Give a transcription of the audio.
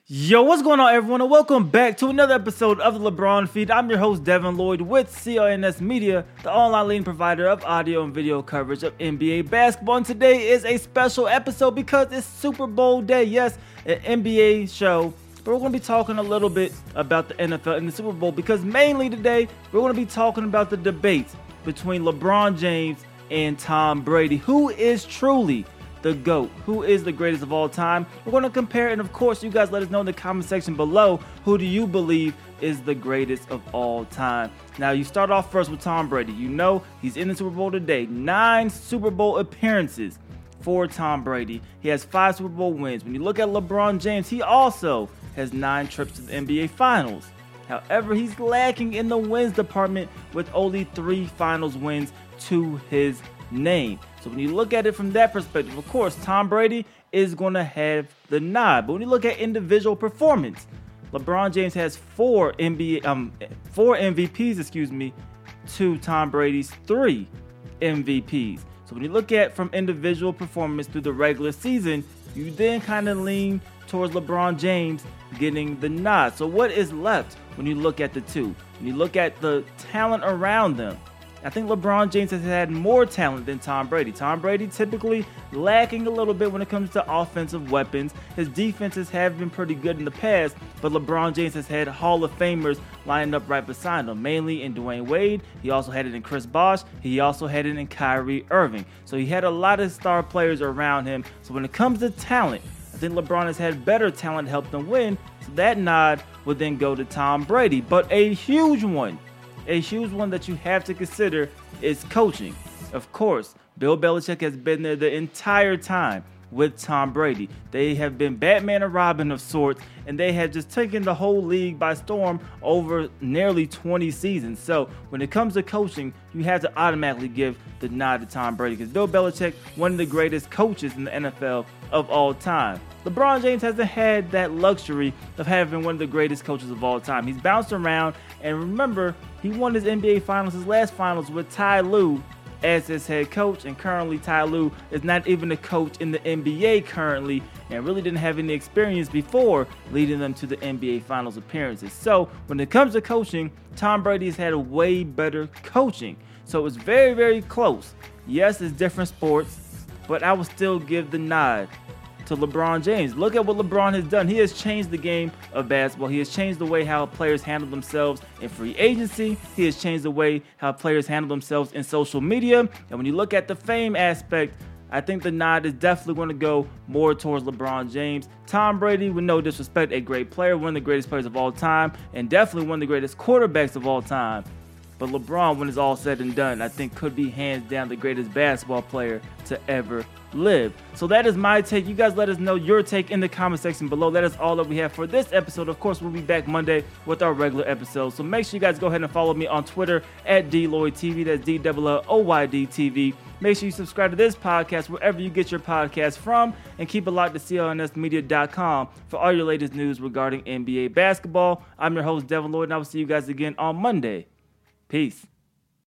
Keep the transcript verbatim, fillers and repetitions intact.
Yo, what's going on, everyone, and welcome back to another episode of the LeBron Feed. I'm your host, Devin Lloyd, with C L N S Media, the online leading provider of audio and video coverage of N B A basketball. And today is a special episode because it's Super Bowl day. Yes, an N B A show, but we're going to be talking a little bit about the N F L and the Super Bowl because mainly today we're going to be talking about the debates between LeBron James and Tom Brady. Who is truly the GOAT? Who is the greatest of all time? We're going to compare, and of course, you guys let us know in the comment section below, who do you believe is the greatest of all time? Now, you start off first with Tom Brady. You know he's in the Super Bowl today. Nine Super Bowl appearances for Tom Brady. He has five Super Bowl wins. When you look at LeBron James, he also has nine trips to the N B A Finals. However, he's lacking in the wins department with only three Finals wins to his name. So when you look at it from that perspective, of course, Tom Brady is going to have the nod. But when you look at individual performance, LeBron James has four N B A, um, four M V Ps, excuse me, to Tom Brady's three M V Ps. So when you look at from individual performance through the regular season, you then kind of lean towards LeBron James getting the nod. So what is left when you look at the two? When you look at the talent around them, I think LeBron James has had more talent than Tom Brady. Tom Brady typically lacking a little bit when it comes to offensive weapons. His defenses have been pretty good in the past, but LeBron James has had Hall of Famers lined up right beside him, mainly in Dwayne Wade. He also had it in Chris Bosh. He also had it in Kyrie Irving. So he had a lot of star players around him. So when it comes to talent, I think LeBron has had better talent help them win. So that nod would then go to Tom Brady. But a huge one. A huge one that you have to consider is coaching. Of course, Bill Belichick has been there the entire time with Tom Brady. They have been Batman and Robin of sorts, and they have just taken the whole league by storm over nearly twenty seasons. So when it comes to coaching, you have to automatically give the nod to Tom Brady because Bill Belichick, one of the greatest coaches in the N F L of all time. LeBron James hasn't had that luxury of having one of the greatest coaches of all time. He's bounced around, and remember, he won his N B A Finals, his last Finals, with Ty Lue as his head coach, and currently Ty Lue is not even a coach in the N B A currently, and really didn't have any experience before leading them to the N B A Finals appearances. So when it comes to coaching, Tom Brady has had a way better coaching. So it's very, very close. Yes, it's different sports, but I will still give the nod to LeBron James. Look at what LeBron has done. He has changed the game of basketball. He has changed the way how players handle themselves in free agency. He has changed the way how players handle themselves in social media. And when you look at the fame aspect, I think the nod is definitely going to go more towards LeBron James. Tom Brady, with no disrespect, a great player, one of the greatest players of all time, and definitely one of the greatest quarterbacks of all time. But LeBron, when it's all said and done, I think could be hands down the greatest basketball player to ever live. So that is my take. You guys let us know your take in the comment section below. That is all that we have for this episode. Of course, we'll be back Monday with our regular episode. So make sure you guys go ahead and follow me on Twitter at D Lloyd T V. That's D L L O Y D T V. Make sure you subscribe to this podcast wherever you get your podcast from, and keep it locked to C L N S media dot com for all your latest news regarding N B A basketball. I'm your host, Devin Lloyd, and I will see you guys again on Monday. Peace.